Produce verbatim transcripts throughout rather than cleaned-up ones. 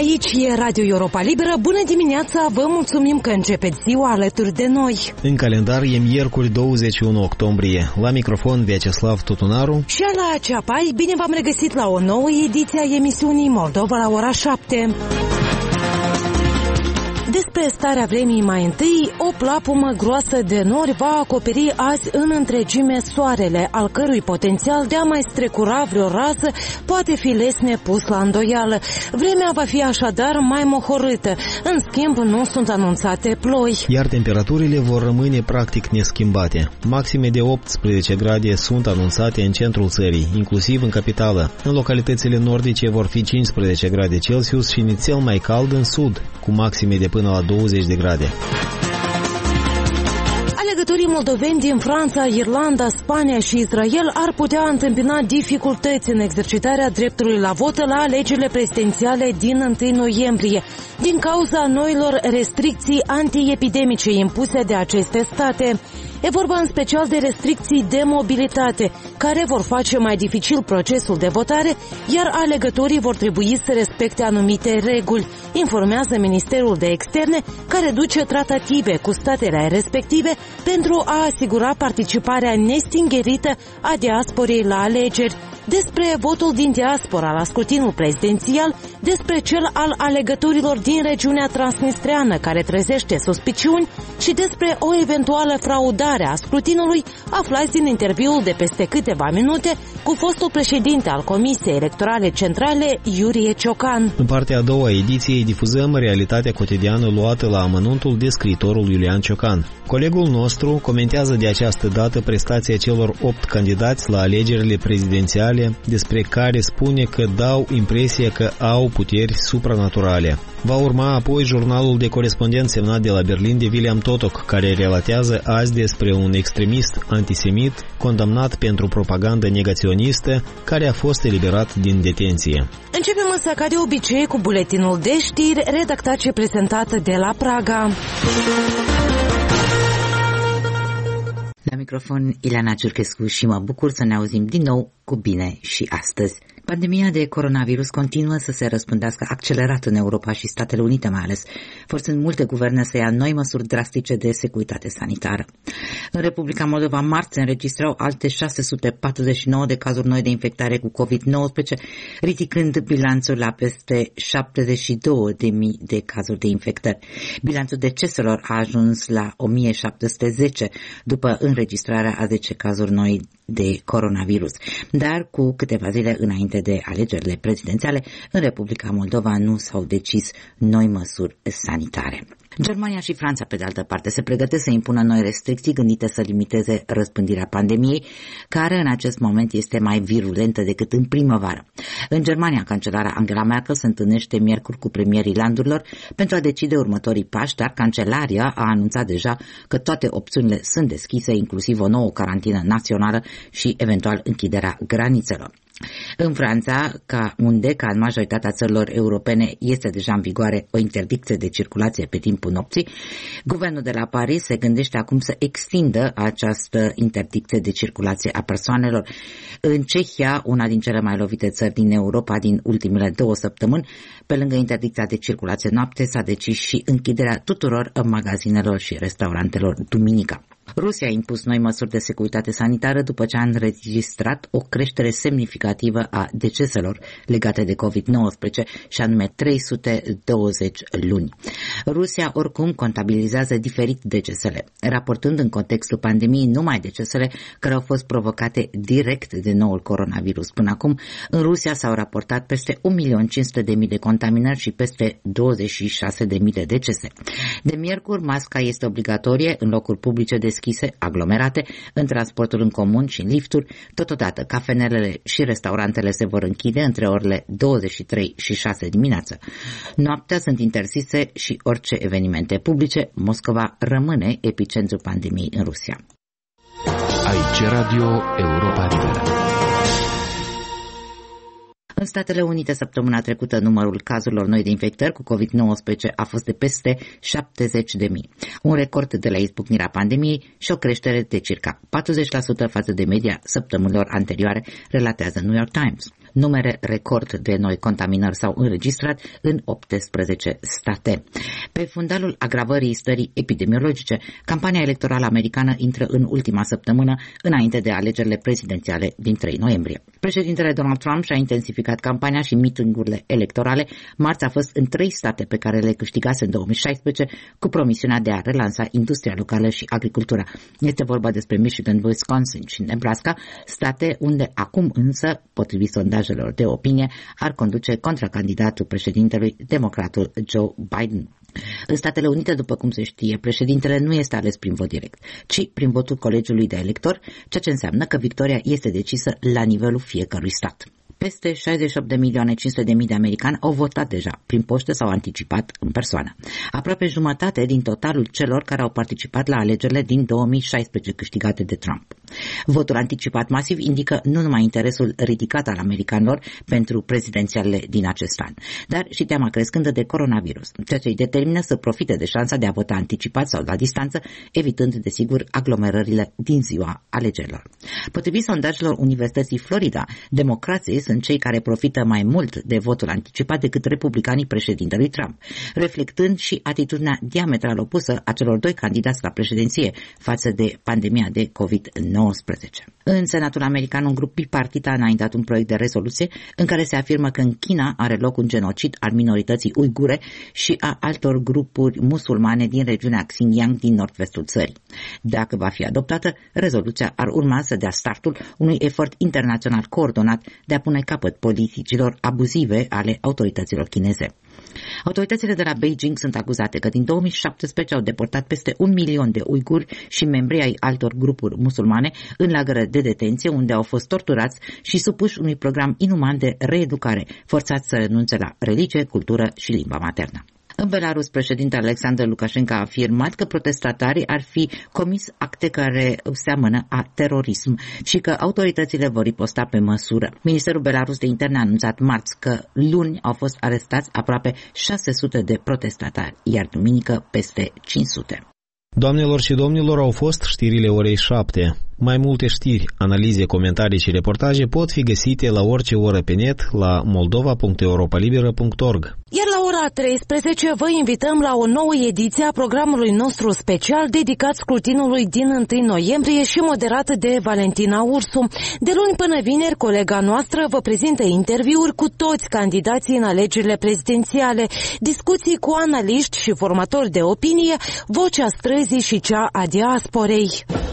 Aici e Radio Europa Liberă. Bună dimineața, vă mulțumim că începeți ziua alături de noi. În calendar e miercuri douăzeci și unu octombrie. La microfon Vyacheslav Tutunaru și la Ceapai. Bine v-am regăsit la o nouă ediție a emisiunii Moldova la ora șapte. Despre starea vremii mai întâi, o plapumă groasă de nori va acoperi azi în întregime soarele, al cărui potențial de a mai strecura vreo rază poate fi lesne pus la îndoială. Vremea va fi așadar mai mohorâtă. În schimb, nu sunt anunțate ploi. Iar temperaturile vor rămâne practic neschimbate. Maxime de optsprezece grade sunt anunțate în centrul țării, inclusiv în capitală. În localitățile nordice vor fi cincisprezece grade Celsius și nițel mai cald în sud, cu maxime de până la douăzeci de grade. Alegătorii moldoveni din Franța, Irlanda, Spania și Israel ar putea întâmpina dificultăți în exercitarea dreptului la vot la alegerile prezidențiale din întâi noiembrie, din cauza noilor restricții antiepidemice impuse de aceste state. E vorba în special de restricții de mobilitate, care vor face mai dificil procesul de votare, iar alegătorii vor trebui să respecte anumite reguli, informează Ministerul de Externe, care duce tratative cu statele respective pentru a asigura participarea nestingherită a diasporei la alegeri. Despre votul din diaspora la scrutinul prezidențial, despre cel al alegătorilor din regiunea transnistreană care trezește suspiciuni și despre o eventuală fraudare a scrutinului, aflați din interviul de peste câteva minute cu fostul președinte al Comisiei Electorale Centrale, Iurie Ciocan. În partea a doua a ediției difuzăm realitatea cotidiană luată la amănuntul de scriitorul Iulian Ciocan. Colegul nostru comentează de această dată prestația celor opt candidați la alegerile prezidențiale, despre care spune că dau impresia că au puteri supranaturale. Va urma apoi jurnalul de corespondent semnat de la Berlin de William Totok, care relatează azi despre un extremist antisemit condamnat pentru propagandă negaționistă, care a fost eliberat din detenție. Începem însă ca de obicei cu buletinul de știri redactat și prezentat de la Praga. La microfon Ileana Ciurchescu și mă bucur să ne auzim din nou cu bine și astăzi. Pandemia de coronavirus continuă să se răspândească accelerat în Europa și Statele Unite mai ales, forțând multe guverne să ia noi măsuri drastice de securitate sanitară. În Republica Moldova, marți, se înregistrau alte șase sute patruzeci și nouă de cazuri noi de infectare cu covid nouăsprezece, ridicând bilanțul la peste șaptezeci și două de mii de cazuri de infectări. Bilanțul deceselor a ajuns la o mie șapte sute zece după înregistrarea a zece cazuri noi de coronavirus. Dar cu câteva zile înainte de alegerile prezidențiale, în Republica Moldova nu s-au decis noi măsuri sanitare. Germania și Franța, pe de altă parte, se pregătesc să impună noi restricții gândite să limiteze răspândirea pandemiei, care în acest moment este mai virulentă decât în primăvară. În Germania, cancelara Angela Merkel se întâlnește miercuri cu premierii landurilor pentru a decide următorii pași, dar cancelaria a anunțat deja că toate opțiunile sunt deschise, inclusiv o nouă carantină națională și eventual închiderea granițelor. În Franța, ca unde, ca în majoritatea țărilor europene, este deja în vigoare o interdicție de circulație pe timpul nopții, guvernul de la Paris se gândește acum să extindă această interdicție de circulație a persoanelor. În Cehia, una din cele mai lovite țări din Europa din ultimele două săptămâni, pe lângă interdicția de circulație noapte, s-a decis și închiderea tuturor magazinelor și restaurantelor duminica. Rusia a impus noi măsuri de securitate sanitară după ce a înregistrat o creștere semnificativă a deceselor legate de covid nouăsprezece, și anume trei sute douăzeci luni. Rusia oricum contabilizează diferit decesele, raportând în contextul pandemiei numai decesele care au fost provocate direct de noul coronavirus. Până acum, în Rusia s-au raportat peste un milion cinci sute de mii de contaminări și peste douăzeci și șase de mii de decese. De miercuri, masca este obligatorie în locuri publice de deschise, aglomerate, în transportul în comun și în lifturi. Totodată, cafenelele și restaurantele se vor închide între orele douăzeci și trei și șase dimineața. Noaptea sunt interzise și orice evenimente publice. Moscova rămâne epicentrul pandemiei în Rusia. Aici Radio Europa Liberă. În Statele Unite, săptămâna trecută, numărul cazurilor noi de infectări cu covid nouăsprezece a fost de peste șaptezeci de mii, un record de la izbucnirea pandemiei și o creștere de circa patruzeci la sută față de media săptămânilor anterioare, relatează New York Times. Numere record de noi contaminări s-au înregistrat în optsprezece state. Pe fundalul agravării stării epidemiologice, campania electorală americană intră în ultima săptămână înainte de alegerile prezidențiale din trei noiembrie. Președintele Donald Trump și-a intensificat campania și mitingurile electorale. Marți a fost în trei state pe care le câștigase în două mii șaisprezece cu promisiunea de a relansa industria locală și agricultura. Este vorba despre Michigan, Wisconsin și Nebraska, state unde acum însă, potrivit sondajelor de opinie, ar conduce contracandidatul președintelui, democratul Joe Biden. În Statele Unite, după cum se știe, președintele nu este ales prin vot direct, ci prin votul colegiului de electori, ceea ce înseamnă că victoria este decisă la nivelul fiecărui stat. Peste șaizeci și opt de milioane cinci sute de mii de americani au votat deja, prin poștă sau anticipat în persoană. Aproape jumătate din totalul celor care au participat la alegerile din două mii șaisprezece câștigate de Trump. Votul anticipat masiv indică nu numai interesul ridicat al americanilor pentru prezidențialele din acest an, dar și teama crescândă de coronavirus, ceea ce îi determină să profite de șansa de a vota anticipat sau la distanță, evitând, desigur, aglomerările din ziua alegerilor. Potrivit sondajelor Universității Florida, democrații sunt cei care profită mai mult de votul anticipat decât republicanii președintelui Trump, reflectând și atitudinea diametral opusă a celor doi candidați la președinție față de pandemia de covid nouăsprezece. În Senatul American, un grup bipartit a înaintat un proiect de rezoluție în care se afirmă că în China are loc un genocid al minorității uigure și a altor grupuri musulmane din regiunea Xinjiang din nord-vestul țării. Dacă va fi adoptată, rezoluția ar urma să dea startul unui efort internațional coordonat de a pune capăt politicilor abuzive ale autorităților chineze. Autoritățile de la Beijing sunt acuzate că din două mii șaptesprezece au deportat peste un milion de uiguri și membri ai altor grupuri musulmane în lagăre de detenție, unde au fost torturați și supuși unui program inuman de reeducare, forțați să renunțe la religie, cultură și limba maternă. În Belarus, președintele Alexander Lukashenko a afirmat că protestatarii ar fi comis acte care seamănă a terorism și că autoritățile vor riposta pe măsură. Ministerul Belarus de Interne a anunțat marți că luni au fost arestați aproape șase sute de protestatari, iar duminică peste cinci sute. Doamnelor și domnilor, au fost știrile orei șapte. Mai multe știri, analize, comentarii și reportaje pot fi găsite la orice oră pe net la moldova punct europa liberă punct org. Iar la ora treisprezece vă invităm la o nouă ediție a programului nostru special dedicat scrutinului din întâi noiembrie și moderat de Valentina Ursu. De luni până vineri, colega noastră vă prezintă interviuri cu toți candidații în alegerile prezidențiale, discuții cu analiști și formatori de opinie, vocea străzii și cea a diasporei.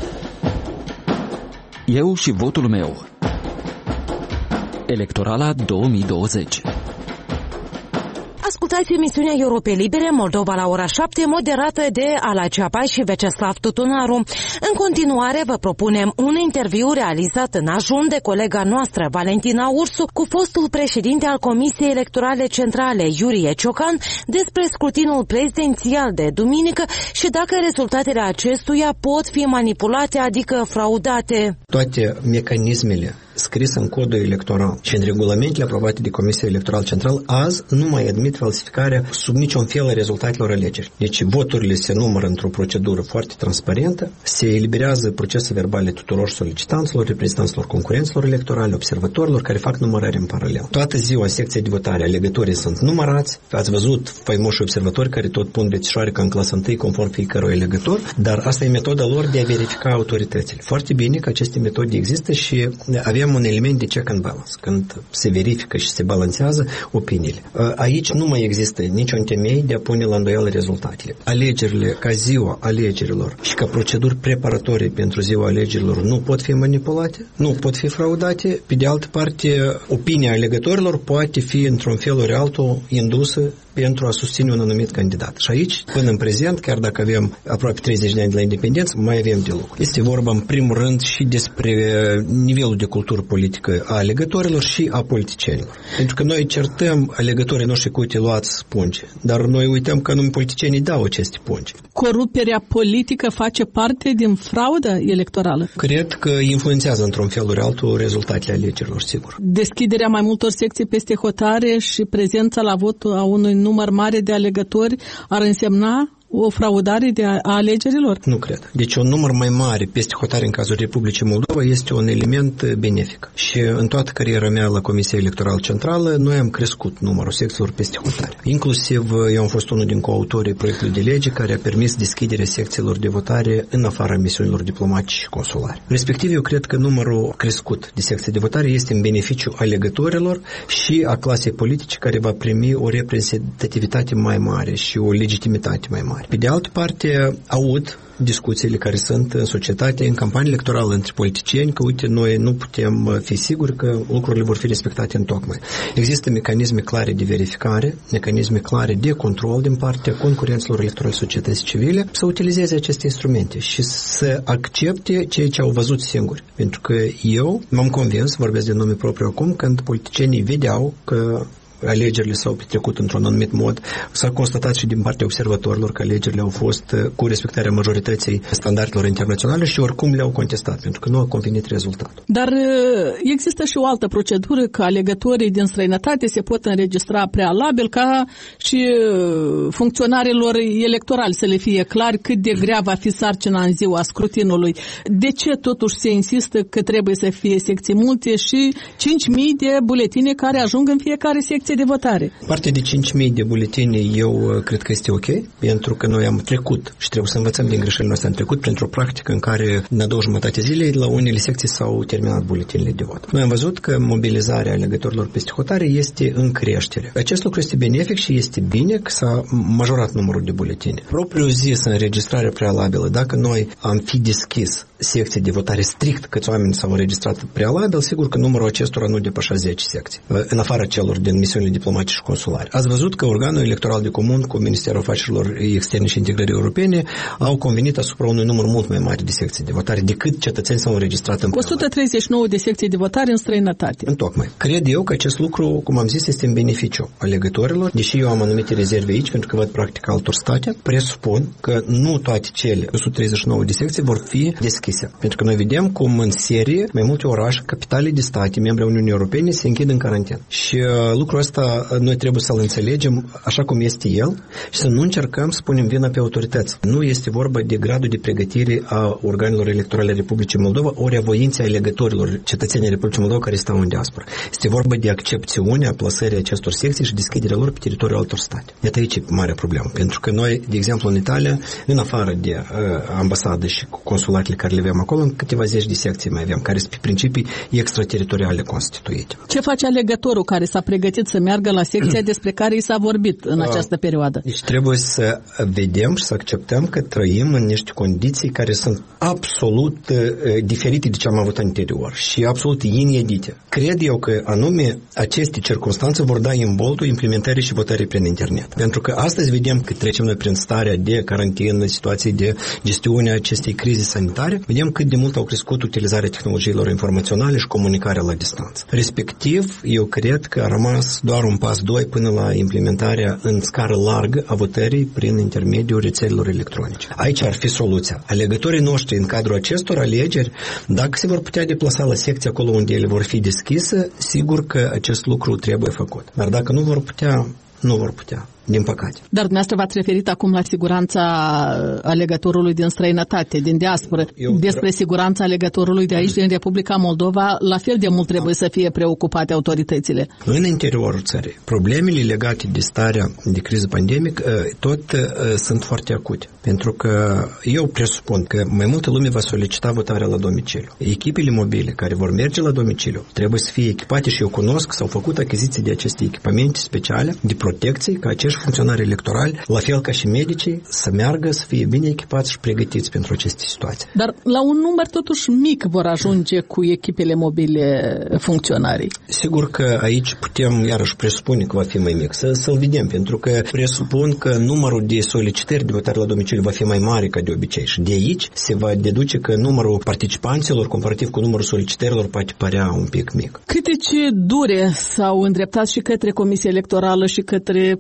Eu și votul meu. Electorala două mii douăzeci. Ascultați emisiunea Europe Libere, Moldova la ora șapte, moderată de Ala Ceapa și Veceslav Tutunaru. În continuare vă propunem un interviu realizat în ajun de colega noastră, Valentina Ursu, cu fostul președinte al Comisiei Electorale Centrale, Iurie Ciocan, despre scrutinul prezidențial de duminică și dacă rezultatele acestuia pot fi manipulate, adică fraudate. Toate mecanismele scrise în codul electoral și în regulamentele aprobate de Comisia Electorală Centrală azi nu mai admit falsificarea sub niciun fel a rezultatelor alegeri. Deci voturile se numără într-o procedură foarte transparentă, se eliberează procesele verbale tuturor solicitanților, reprezentanților concurenților electorale, observatorilor care fac numărare în paralel. Toată ziua în secția de votare alegătorii sunt numărați. Ați văzut faimoși observatori care tot pun bețișoare ca în clasa întâi conform fiecărui alegător, dar asta e metoda lor de a verifica autoritățile. Foarte bine că aceste metode există și avem un element de check and balance, când se verifică și se balanțează opiniile. Aici nu mai există niciun temei de a pune la îndoială rezultatele. Alegerile ca ziua alegerilor și ca proceduri preparatorii pentru ziua alegerilor nu pot fi manipulate, nu pot fi fraudate. Pe de altă parte, opinia alegătorilor poate fi într-un fel ori altul indusă pentru a susține un anumit candidat. Și aici, până în prezent, chiar dacă avem aproape treizeci de ani de la independență, mai avem de lucru. Este vorba în primul rând și despre nivelul de cultură politică a alegătorilor și a politicienilor. Pentru că noi certăm alegătorii noștri cu uite luați pungi, dar noi uităm că numai politicienii dau aceste pungi. Coruperea politică face parte din fraudă electorală? Cred că influențează într-un fel ori altul rezultatele alegerilor, sigur. Deschiderea mai multor secții peste hotare și prezența la vot a unui număr mare de alegători ar însemna o fraudare de a alegerilor? Nu cred. Deci un număr mai mare peste hotare în cazul Republicii Moldova este un element benefic. Și în toată cariera mea la Comisia Electorală Centrală, noi am crescut numărul secțiilor peste hotare. Inclusiv eu am fost unul din coautorii proiectului de lege care a permis deschiderea secțiilor de votare în afara misiunilor diplomatice și consulare. Respectiv, eu cred că numărul crescut de secții de votare este în beneficiu alegătorilor și a clasei politice care va primi o reprezentativitate mai mare și o legitimitate mai mare. Pe de altă parte, aud discuțiile care sunt în societate, în campanie electorală între politicieni, că uite, noi nu putem fi siguri că lucrurile vor fi respectate în tocmai. Există mecanisme clare de verificare, mecanisme clare de control din partea concurenților electorali societății civile, să utilizeze aceste instrumente și să accepte ceea ce au văzut singuri. Pentru că eu m-am convins, vorbesc de nume propriu acum, când politicienii vedeau că alegerile s-au petrecut într-un anumit mod. S-a constatat și din partea observatorilor că alegerile au fost cu respectarea majorității standardelor internaționale și oricum le-au contestat, pentru că nu a convenit rezultatul. Dar există și o altă procedură, că alegătorii din străinătate se pot înregistra prealabil ca și funcționarilor electorali, să le fie clar cât de grea va fi sarcina în ziua scrutinului. De ce totuși se insistă că trebuie să fie secții multe și cinci mii de buletine care ajung în fiecare secție de votare? Partea de cinci mii de buletine eu cred că este ok, pentru că noi am trecut și trebuie să învățăm din greșelile noastre. Am trecut printr-o practică în care în a doua jumătate zilei la unele secții s-au terminat buletinele de vot. Noi am văzut că mobilizarea alegătorilor peste hotare este în creștere. Acest lucru este benefic și este bine că s-a majorat numărul de buletine. Propriu zis înregistrarea prealabilă, dacă noi am fi deschis secții de votare strict câți oameni s-au înregistrat prealabil, sigur că numărul acestora nu depășea zece secții, în afara celor din misiunile diplomatice și consulare. Ați văzut că organul electoral de comun cu Ministerul Afacerilor Externe și Integrării Europene au convenit asupra unui număr mult mai mare de secții de votare decât cetățeni s-au înregistrat în o sută treizeci și nouă de secții de votare în străinătate. Întocmai. Cred eu că acest lucru, cum am zis, este în beneficiu alegătorilor, deși eu am anumite rezerve aici, pentru că văd practic altor state, presupun că nu toate cele o sută treizeci și nouă de secții vor fi deschise. Pentru că noi vedem cum în serie mai multe orașe, capitale de state, membre ale Uniunii Europene, se închid în carantină. Și uh, lucrul ăsta noi trebuie să-l înțelegem așa cum este el și să nu încercăm să punem vina pe autorități. Nu este vorba de gradul de pregătire a organelor electorale Republicii Moldova ori a voinței alegătorilor cetățenii Republicii Moldova care stau în diaspora. Este vorba de accepțiunea plasării acestor secții și deschiderea lor pe teritoriul altor state. Iată aici e mare problemă. Pentru că noi, de exemplu, în Italia, în afară de uh, ambasade și consulatele care le avem acolo, în câteva zeci de secții mai avem, care sunt pe principii extrateritoriale constituite. Ce face alegătorul care s-a pregătit să meargă la secția despre care i s-a vorbit în această perioadă? Deci trebuie să vedem și să acceptăm că trăim în niște condiții care sunt absolut uh, diferite de ce am avut anterior și absolut inedite. Cred eu că anume aceste circunstanțe vor da imboltul implementării și votării prin internet. Pentru că astăzi vedem că trecem noi prin starea de carantină, situații de gestiune a acestei crize sanitare, vedem cât de mult au crescut utilizarea tehnologiilor informaționale și comunicarea la distanță. Respectiv, eu cred că a rămas doar un pas doi până la implementarea în scară largă a votării prin intermediul rețelelor electronice. Aici ar fi soluția. Alegătorii noștri în cadrul acestor alegeri, dacă se vor putea deplasa la secții acolo unde ele vor fi deschise, sigur că acest lucru trebuie făcut. Dar dacă nu vor putea, nu vor putea. Din păcate. Dar dumneavoastră v-ați referit acum la siguranța alegătorului din străinătate, din diasporă. Eu Despre siguranța alegătorului de aici, din Republica Moldova, la fel de mult trebuie să fie preocupate autoritățile. În interiorul țării, problemele legate de starea de criză pandemică tot sunt foarte acute. Pentru că eu presupun că mai multă lume va solicita votarea la domiciliu. Echipele mobile care vor merge la domiciliu trebuie să fie echipate și eu cunosc, s-au făcut achiziții de aceste echipamente speciale de protecție, ca acești funcționari electorali, la fel ca și medicii, să meargă, să fie bine echipați și pregătiți pentru aceste situații. Dar la un număr totuși mic vor ajunge cu echipele mobile funcționarii. Sigur că aici putem iarăși presupune că va fi mai mic. Să, să-l vedem, pentru că presupun că numărul de solicitări de votare la domiciliu va fi mai mare ca de obicei și de aici se va deduce că numărul participanților comparativ cu numărul solicitărilor poate părea un pic mic. Critici dure s-au îndreptat și către Comisia Electorală și către politicieni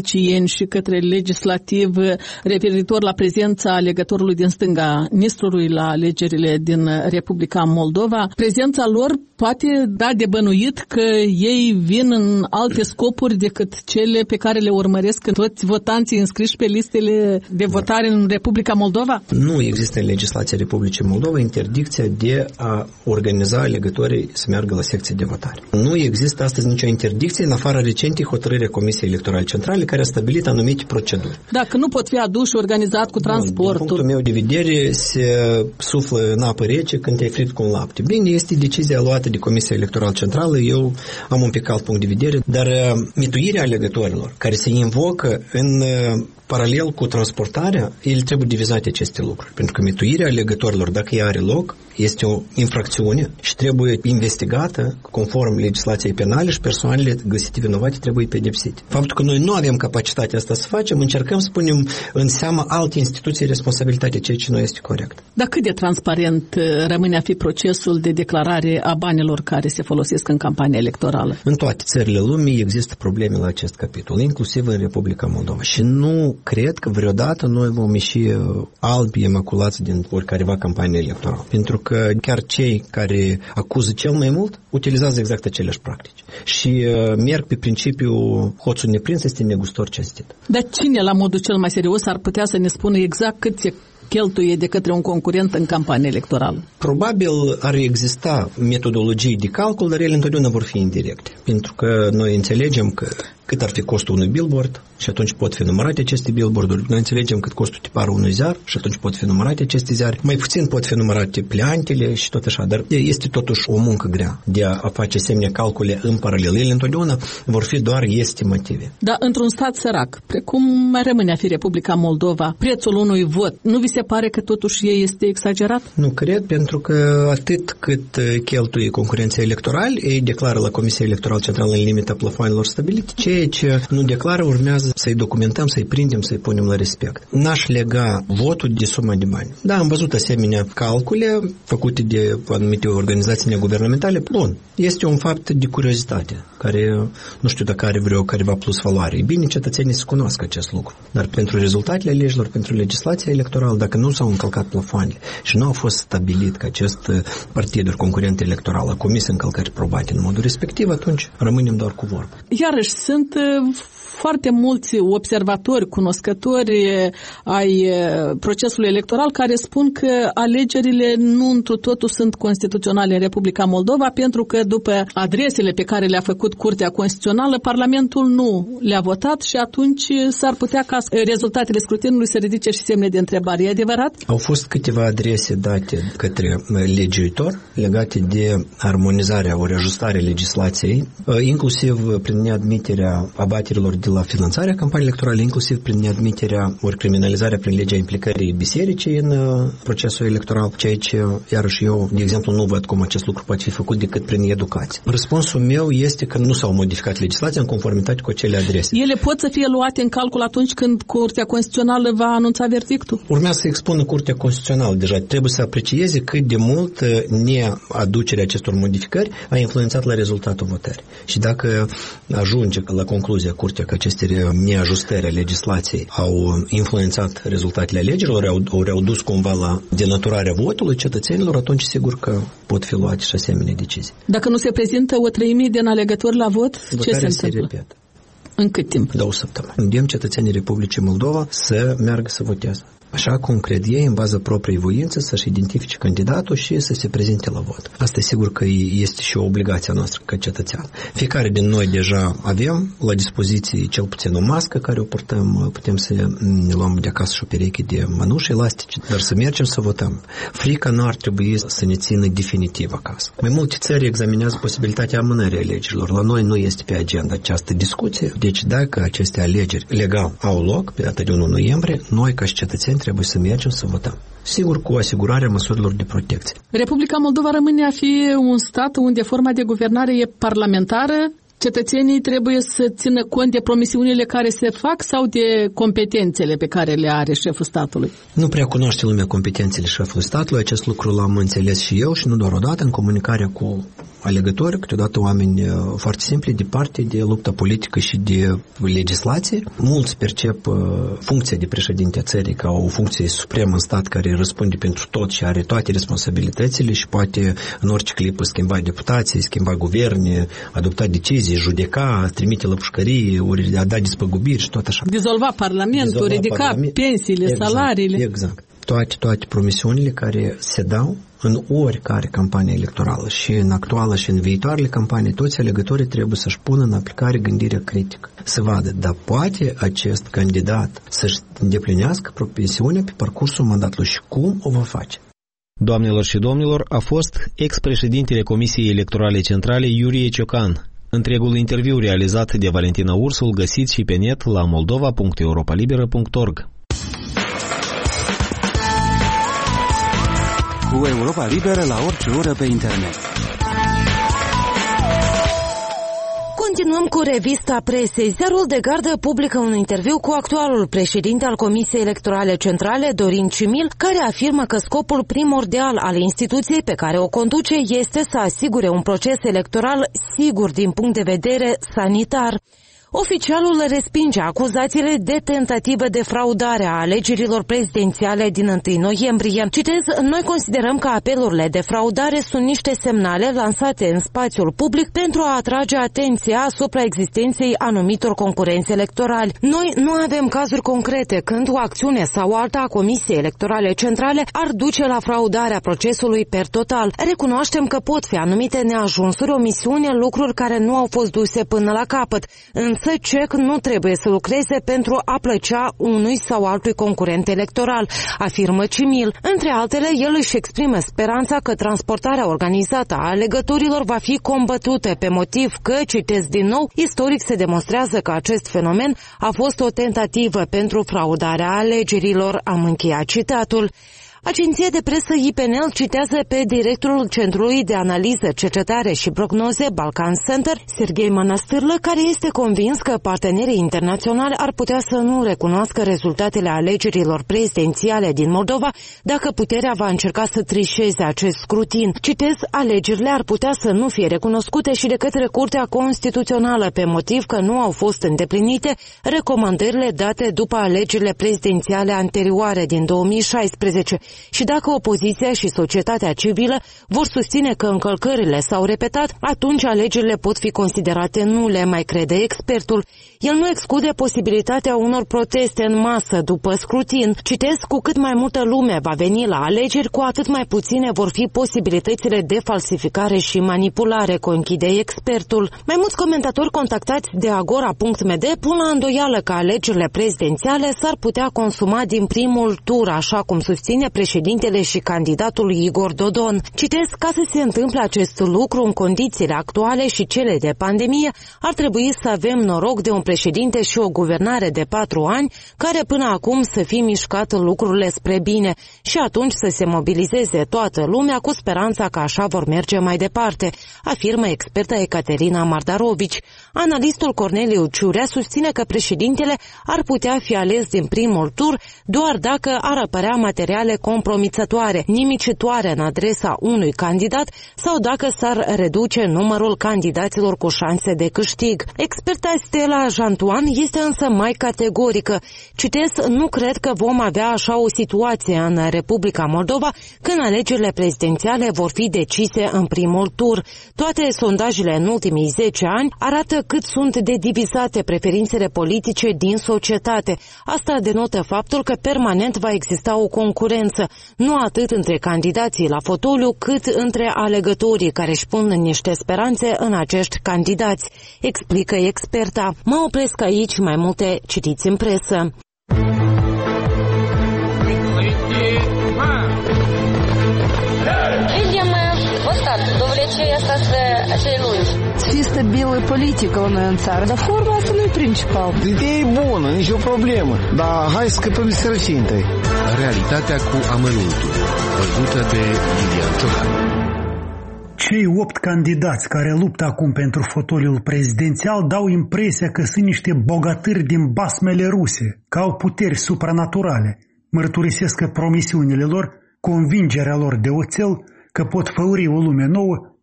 politicieni și către legislativ referitor la prezența alegătorului din stânga Nistrului la alegerile din Republica Moldova. Prezența lor poate da de bănuit că ei vin în alte scopuri decât cele pe care le urmăresc toți votanții înscriși pe listele de votare în Republica Moldova? Nu există în legislația Republicii Moldova interdicția de a organiza alegătorii să meargă la secții de votare. Nu există astăzi nicio interdicție în afara recentei hotărâri a Comisiei Electorale Centrale care a stabilit anumite proceduri. Dacă nu pot fi aduși organizat cu transportul. Din punctul meu de vedere se suflă în apă rece când te-ai fript cu un lapte. Bine, este decizia luată de Comisia Electorală Centrală, eu am un pic alt punct de vedere, dar mituirea alegătorilor care se invocă în paralel cu transportarea, ele trebuie divizate aceste lucruri. Pentru că mituirea alegătorilor, dacă ea are loc, este o infracțiune și trebuie investigată conform legislației penale și persoanele găsite vinovate trebuie pedepsite. Faptul că noi nu avem capacitatea asta să facem, încercăm să punem în seamă alte instituții responsabilitatea, ceea ce nu este corect. Dar cât de transparent rămâne a fi procesul de declarare a banilor care se folosesc în campania electorală? În toate țările lumii există probleme la acest capitol, inclusiv în Republica Moldova. Și nu cred că vreodată noi vom ieși albi emaculați din oricăreva campanie electorală. Pentru că chiar cei care acuză cel mai mult utilizează exact aceleași practici. Și uh, merg pe principiul hoțul neprins este negustor cinstit. Dar cine la modul cel mai serios ar putea să ne spună exact cât se cheltuie de către un concurent în campanie electorală? Probabil ar exista metodologii de calcul, dar ele întotdeauna vor fi indirecte. Pentru că noi înțelegem că cât ar fi costul unui billboard și atunci pot fi numărate aceste billboard-uri. Noi înțelegem cât costul tiparul unui ziar și atunci pot fi numărate aceste ziare. Mai puțin pot fi numărate pleantele și tot așa, dar este totuși o muncă grea de a face asemenea calcule în paralel. Ele întotdeauna vor fi doar estimative. Dar într-un stat sărac, precum mai rămâne a fi Republica Moldova, prețul unui vot, nu vi se pare că totuși ei este exagerat? Nu cred, pentru că atât cât cheltuie concurența electorală, ei declară la Comisia Electorală Centrală în limita plafoanelor stabilite. Ceea ce nu declară urmează să-i documentăm, să-i prindem, să-i punem la respect. N-aș lega votul de suma de bani. Da, am văzut asemenea calcule făcute de anumite organizații neguvernamentale. Bun, este un fapt de curiozitate, care nu știu dacă are vreo careva plus valoare. E bine, cetățenii să cunoască acest lucru. Dar pentru rezultatele alegerilor, pentru legislația electorală, dacă nu s-au încălcat plafoanele și nu a fost stabilit că acest partid ori concurent electoral a comis încălcări probate în modul respectiv, atunci rămânem doar cu vorbă. Iarăși, sunt foarte mulți observatori, cunoscători ai procesului electoral care spun că alegerile nu întru totul sunt constituționale în Republica Moldova, pentru că după adresele pe care le-a făcut Curtea Constituțională, Parlamentul nu le-a votat și atunci s-ar putea ca rezultatele scrutinului să ridice și semne de întrebare. E adevărat? Au fost câteva adrese date către legiuitor legate de armonizarea ori ajustarea legislației, inclusiv prin neadmiterea abaterilor de la finanțarea campaniei electorale, inclusiv prin neadmiterea ori criminalizarea prin legea implicării bisericii în uh, procesul electoral, ceea ce, iarăși eu, de exemplu, nu văd cum acest lucru poate fi făcut decât prin educație. Răspunsul meu este că nu s-au modificat legislația în conformitate cu acele adrese. Ele pot să fie luate în calcul atunci când Curtea Constituțională va anunța verdictul? Urmează să expună Curtea Constituțională. Deja trebuie să aprecieze cât de mult neaducerea acestor modificări a influențat la rezultatul votării. Și dacă ajunge la concluzia Curtea că aceste neajustări a legislației au influențat rezultatele alegerilor, au, ori au dus cumva la denaturarea votului cetățenilor, atunci sigur că pot fi luate și asemenea decizii. Dacă nu se prezintă o treime din alegători la vot, votarea ce se întâmplă? Se repetă. În cât timp? Două săptămâni. Îndemn cetățenii Republicii Moldova să meargă să voteze. Așa cum cred ei, în baza propriei voințe, să-și identifice candidatul și să se prezinte la vot. Asta sigur că este și o obligație noastră ca cetățean. Fiecare din noi deja avem la dispoziție cel puțin o mască care o purtăm, putem să ne luăm de acasă și o pereche de mănuși elastice, dar să mergem să votăm. Frica nu ar trebui să ne țină definitiv acasă. Mai multe țări examinează posibilitatea amânării alegerilor. La noi nu este pe agenda această discuție. Deci dacă aceste alegeri legal au loc pe data de unu noiembrie, noi ca și cetățeni trebuie să mergem să votăm. Sigur, cu asigurarea măsurilor de protecție. Republica Moldova rămâne a fi un stat unde forma de guvernare e parlamentară. Cetățenii trebuie să țină cont de promisiunile care se fac sau de competențele pe care le are șeful statului? Nu prea cunoaște lumea competențele șefului statului. Acest lucru l-am înțeles și eu și nu doar odată în comunicarea cu alegători, câteodată oameni foarte simpli, departe de lupta politică și de legislație. Mulți percep funcția de președinte a țării ca o funcție supremă în stat care răspunde pentru tot și are toate responsabilitățile și poate în orice clipă schimba deputații, schimba guverne, adopta decizii, judeca, trimite la pușcărie, ori a da despăgubiri și tot așa. Dizolva parlamentul, Dizolva ridica parlament. pensiile, exact, salariile. Exact. Toate, toate promisiunile care se dau în oricare campanie electorală și în actuală și în viitoarele campanii, toți alegătorii trebuie să-și pună în aplicare gândirea critică. Să vadă, dar poate acest candidat să-și îndeplinească promisiunea pe parcursul mandatului și cum o va face. Doamnelor și domnilor, a fost ex-președintele Comisiei Electorale Centrale Iurie Ciocan. Întregul interviu realizat de Valentina Ursul găsiți și pe net la moldova punct europalibera punct org. Cu Europa Liberă la orice oră pe internet. Continuăm cu revista presei. Ziarul de Gardă publică un interviu cu actualul președinte al Comisiei Electorale Centrale, Dorin Cimil, care afirmă că scopul primordial al instituției pe care o conduce este să asigure un proces electoral sigur din punct de vedere sanitar. Oficialul respinge acuzațiile de tentativă de fraudare a alegerilor prezidențiale din întâi noiembrie. Citez, noi considerăm că apelurile de fraudare sunt niște semnale lansate în spațiul public pentru a atrage atenția asupra existenței anumitor concurenți electorali. Noi nu avem cazuri concrete când o acțiune sau alta a Comisiei Electorale Centrale ar duce la fraudarea procesului per total. Recunoaștem că pot fi anumite neajunsuri, omisiuni, lucruri care nu au fost duse până la capăt. Însă C E C nu trebuie să lucreze pentru a plăcea unui sau altui concurent electoral, afirmă Cimil. Între altele, el își exprimă speranța că transportarea organizată a alegătorilor va fi combătută pe motiv că, citesc din nou, istoric se demonstrează că acest fenomen a fost o tentativă pentru fraudarea alegerilor. Am încheiat citatul. Agenția de presă I P N L citează pe directorul Centrului de Analiză, Cercetare și Prognoze Balkan Center, Serghei Mănăstârlă, care este convins că partenerii internaționali ar putea să nu recunoască rezultatele alegerilor prezidențiale din Moldova dacă puterea va încerca să trișeze acest scrutin. Citez, alegerile ar putea să nu fie recunoscute și de către Curtea Constituțională pe motiv că nu au fost îndeplinite recomandările date după alegerile prezidențiale anterioare din două mii șaisprezece. Și dacă opoziția și societatea civilă vor susține că încălcările s-au repetat, atunci alegerile pot fi considerate nule, mai crede expertul. El nu exclude posibilitatea unor proteste în masă după scrutin. Citez, cu cât mai multă lume va veni la alegeri, cu atât mai puține vor fi posibilitățile de falsificare și manipulare, conchide expertul. Mai mulți comentatori contactați de agora punct m d pun la îndoială că alegerile prezidențiale s-ar putea consuma din primul tur, așa cum susține președintele și candidatul Igor Dodon. Citez, ca să se întâmple acest lucru în condițiile actuale și cele de pandemie, ar trebui să avem noroc de un președinte și o guvernare de patru ani, care până acum să fi mișcat lucrurile spre bine și atunci să se mobilizeze toată lumea cu speranța că așa vor merge mai departe, afirmă experta Ecaterina Mardarovici. Analistul Corneliu Ciurea susține că președintele ar putea fi ales din primul tur doar dacă ar apărea materiale compromițătoare, nimicitoare în adresa unui candidat sau dacă s-ar reduce numărul candidaților cu șanse de câștig. Experta Stella Jantuan este însă mai categorică. Citez, nu cred că vom avea așa o situație în Republica Moldova când alegerile prezidențiale vor fi decise în primul tur. Toate sondajele în ultimii zece ani arată cât sunt de divizate preferințele politice din societate. Asta denotă faptul că permanent va exista o concurență, nu atât între candidații la fotoliu, cât între alegătorii care își pun niște speranțe în acești candidați, explică experta. Mă opresc aici, mai multe citiți în presă. Fi stabilă politică la noi în țară, dar forma asta nu e principal. Ideea e bună, nicio problemă, dar hai să scăpăm de sărăcie întâi. Realitatea cu amănuntul, văzută de Iulian Ciocan. Cei opt candidați care luptă acum pentru fotoliul prezidențial dau impresia că sunt niște bogatâri din basmele ruse, că au puteri supranaturale. Mărturisesc că promisiunile lor, convingerea lor de oțel, că pot făuri o lume nouă,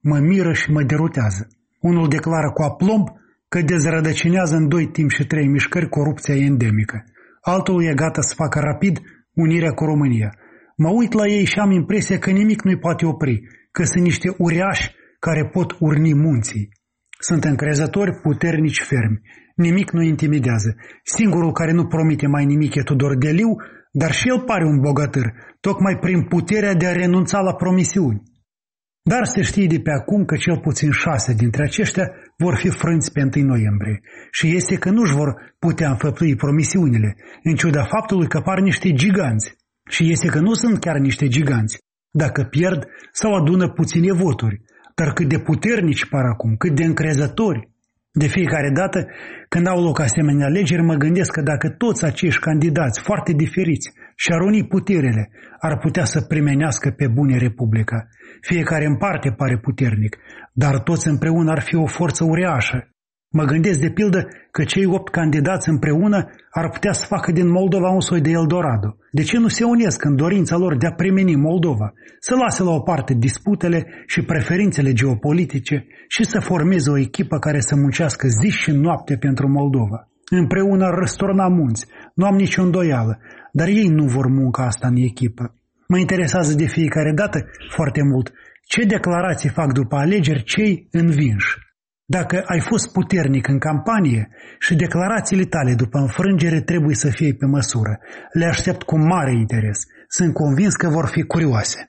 mă miră și mă derutează. Unul declară cu aplomb că dezrădăcinează în doi timp și trei mișcări corupția endemică. Altul e gata să facă rapid unirea cu România. Mă uit la ei și am impresia că nimic nu-i poate opri, că sunt niște uriași care pot urni munții. Sunt încrezători, puternici, fermi. Nimic nu intimidează. Singurul care nu promite mai nimic e Tudor Deliu, dar și el pare un bogătâr, tocmai prin puterea de a renunța la promisiuni. Dar se știe de pe acum că cel puțin șase dintre aceștia vor fi frânți pe întâi noiembrie și este că nu-și vor putea înfăptui promisiunile, în ciuda faptului că par niște giganți. Și este că nu sunt chiar niște giganți, dacă pierd sau adună puține voturi, dar cât de puternici par acum, cât de încrezători. De fiecare dată când au loc asemenea alegeri, mă gândesc că dacă toți acești candidați foarte diferiți și-ar uni puterile, ar putea să primenească pe bune Republica. Fiecare în parte pare puternic, dar toți împreună ar fi o forță uriașă. Mă gândesc de pildă că cei opt candidați împreună ar putea să facă din Moldova un soi de Eldorado. De ce nu se unesc în dorința lor de a primeni Moldova, să lase la o parte disputele și preferințele geopolitice și să formeze o echipă care să muncească zi și noapte pentru Moldova? Împreună ar răsturna munți, nu am nicio îndoială, dar ei nu vor munca asta în echipă. Mă interesează de fiecare dată foarte mult ce declarații fac după alegeri cei învinși. Dacă ai fost puternic în campanie și declarațiile tale după înfrângere trebuie să fie pe măsură. Le aștept cu mare interes. Sunt convins că vor fi curioase.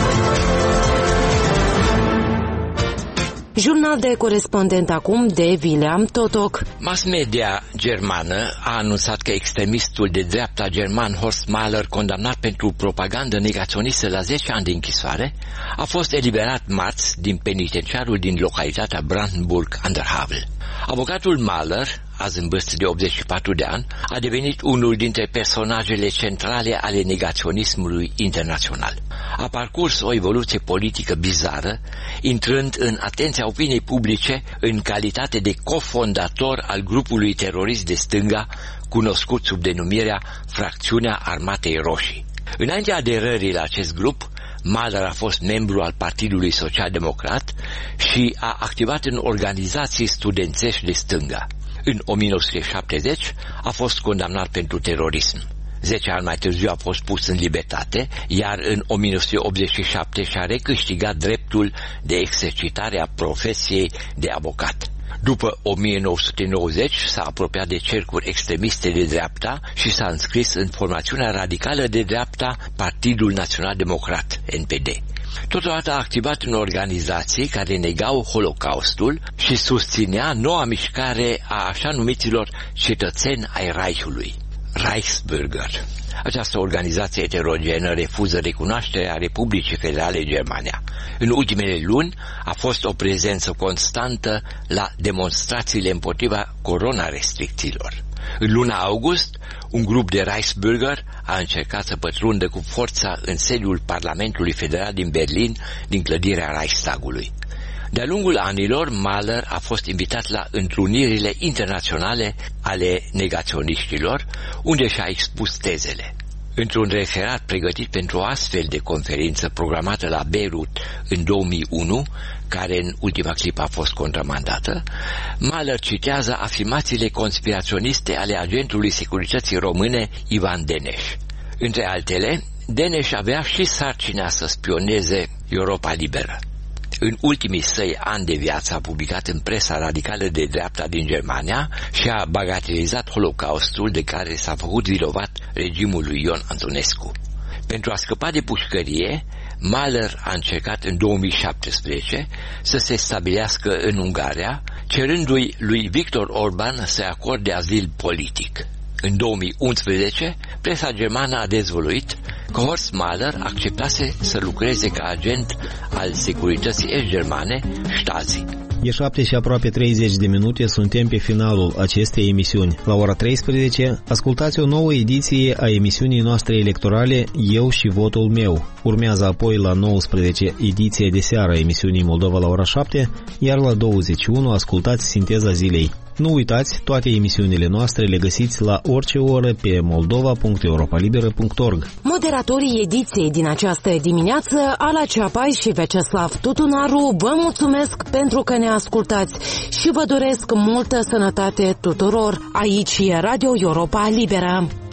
Jurnal de corespondent acum de William Totok. Mass media germană a anunțat că extremistul de dreapta german Horst Mahler, condamnat pentru propagandă negaționistă la zece ani de închisoare, a fost eliberat marți din penitenciarul din localitatea Brandenburg an der Havel. Avocatul Mahler, azi în vârstă de optzeci și patru de ani, a devenit unul dintre personajele centrale ale negaționismului internațional. A parcurs o evoluție politică bizară, intrând în atenția opiniei publice în calitate de cofondator al grupului terorist de stânga, cunoscut sub denumirea Fracțiunea Armatei Roșii. Înaintea aderării la acest grup, Mahler a fost membru al Partidului Social-Democrat și a activat în organizații studențești de stânga. În o mie nouă sute șaptezeci a fost condamnat pentru terorism. Zece ani mai târziu a fost pus în libertate, iar în o mie nouă sute optzeci și șapte și-a recâștigat dreptul de exercitare a profesiei de avocat. După o mie nouă sute nouăzeci s-a apropiat de cercuri extremiste de dreapta și s-a înscris în formațiunea radicală de dreapta Partidul Național Democrat, N P D. Totodată a activat în organizații care negau Holocaustul și susținea noua mișcare a așa numiților cetățeni ai Reichului, Reichsbürger. Această organizație heterogenă refuză recunoașterea Republicii Federale Germania. În ultimele luni a fost o prezență constantă la demonstrațiile împotriva coronarestricțiilor. În luna august, un grup de Reichsbürger a încercat să pătrundă cu forța în sediul Parlamentului Federal din Berlin, din clădirea Reichstagului. De-a lungul anilor, Mahler a fost invitat la întrunirile internaționale ale negaționiștilor, unde și-a expus tezele. Într-un referat pregătit pentru o astfel de conferință programată la Beirut în două mii unu, care în ultima clipă a fost contramandată, Mahler citează afirmațiile conspiraționiste ale agentului securității române Ivan Deneș. Între altele, Deneș avea și sarcina să spioneze Europa Liberă. În ultimii săi ani de viață a publicat în presa radicală de dreapta din Germania și a bagatelizat Holocaustul de care s-a făcut vinovat regimul lui Ion Antonescu. Pentru a scăpa de pușcărie, Mahler a încercat în două mii șaptesprezece să se stabilească în Ungaria, cerându-i lui Viktor Orban să acorde azil politic. În două mii unsprezece, presa germană a dezvăluit că Horst Mahler acceptase să lucreze ca agent al securității est-germane, Stasi. E șapte și aproape treizeci de minute, suntem pe finalul acestei emisiuni. La ora treisprezece, ascultați o nouă ediție a emisiunii noastre electorale Eu și votul meu. Urmează apoi la nouăsprezece ediție de seară a emisiunii Moldova la ora șapte, iar la douăzeci și unu ascultați Sinteza zilei. Nu uitați, toate emisiunile noastre le găsiți la orice oră pe moldova punct europa liberă punct org. Moderatorii ediției din această dimineață, Ala Ceapai și Veceslav Tutunaru, vă mulțumesc pentru că ne ascultați și vă doresc multă sănătate tuturor. Aici e Radio Europa Liberă.